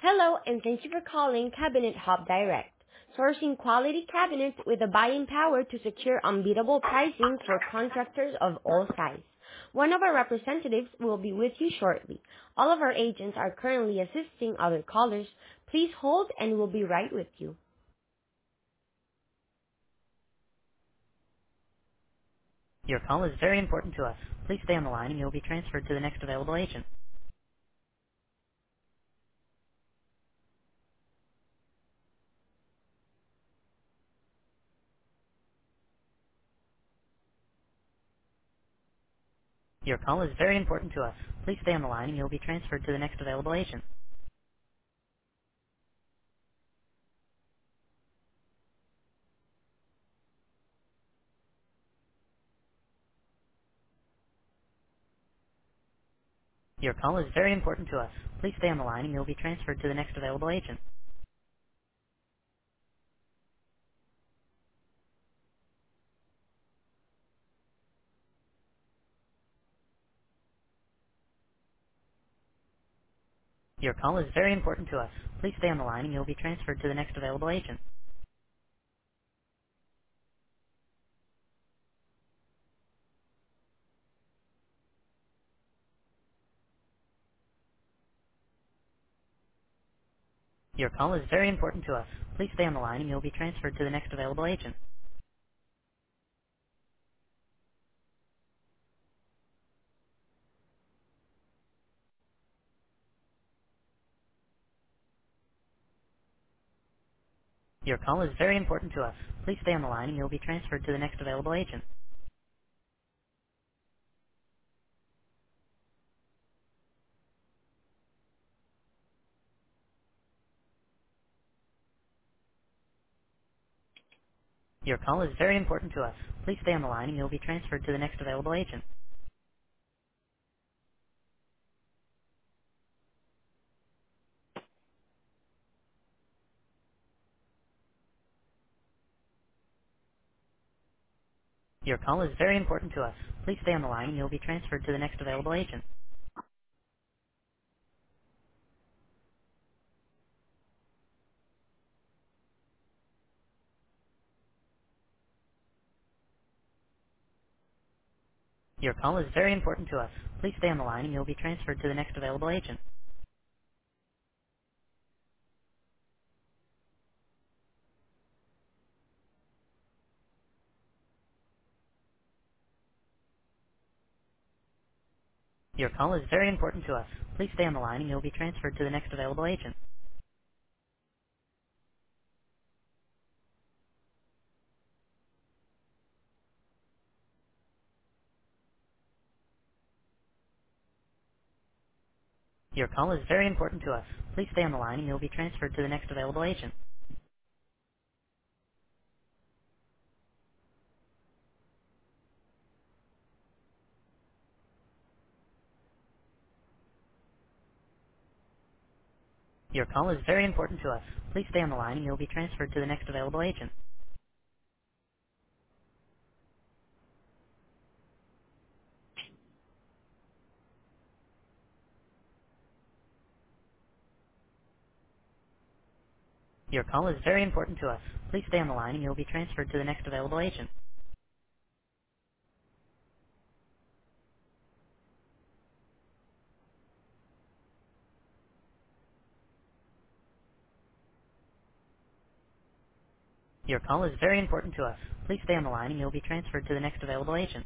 Hello, and thank you for calling Cabinet Hub Direct, sourcing quality cabinets with the buying power to secure unbeatable pricing for contractors of all sizes. One of our representatives will be with you shortly. All of our agents are currently assisting other callers. Please hold and we'll be right with you. Your call is very important to us. Please stay on the line and you'll be transferred to the next available agent. Your call is very important to us. Please stay on the line and you'll be transferred to the next available agent. Your call is very important to us. Please stay on the line and you'll be transferred to the next available agent. Your call is very important to us. Please stay on the line and you'll be transferred to the next available agent. Your call is very important to us. Please stay on the line and you'll be transferred to the next available agent. Your call is very important to us. Please stay on the line and you'll be transferred to the next available agent. Your call is very important to us. Please stay on the line and you'll be transferred to the next available agent. Your call is very important to us. Please stay on the line and you'll be transferred to the next available agent. Your call is very important to us. Please stay on the line and you'll be transferred to the next available agent. Your call is very important to us. Please stay on the line and you'll be transferred to the next available agent. Your call is very important to us. Please stay on the line and you'll be transferred to the next available agent. Your call is very important to us. Please stay on the line and you'll be transferred to the next available agent. Your call is very important to us. Please stay on the line and you'll be transferred to the next available agent. Your call is very important to us. Please stay on the line and you'll be transferred to the next available agent.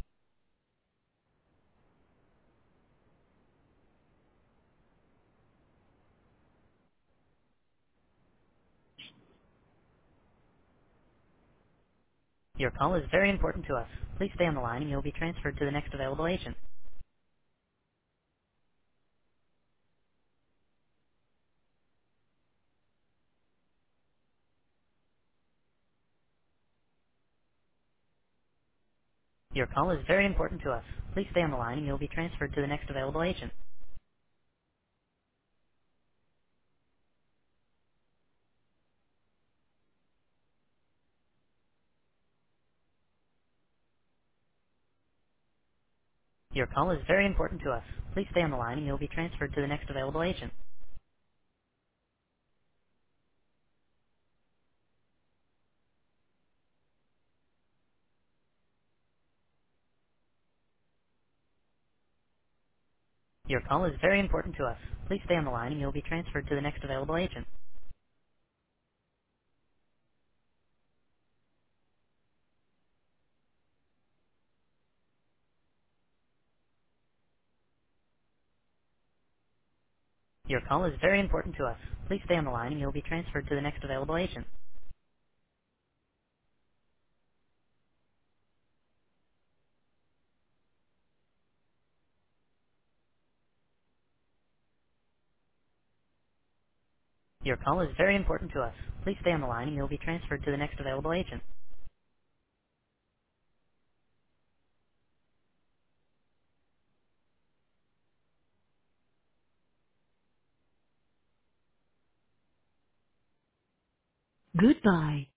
Your call is very important to us. Please stay on the line and you'll be transferred to the next available agent. Your call is very important to us. Please stay on the line and you'll be transferred to the next available agent. Your call is very important to us. Please stay on the line and you'll be transferred to the next available agent. Your call is very important to us. Please stay on the line and you'll be transferred to the next available agent. Your call is very important to us. Please stay on the line and you'll be transferred to the next available agent. Your call is very important to us. Please stay on the line and you'll be transferred to the next available agent. Your call is very important to us. Please stay on the line and you'll be transferred to the next available agent. Your call is very important to us. Please stay on the line and you'll be transferred to the next available agent. Your call is very important to us. Please stay on the line and you'll be transferred to the next available agent. Goodbye.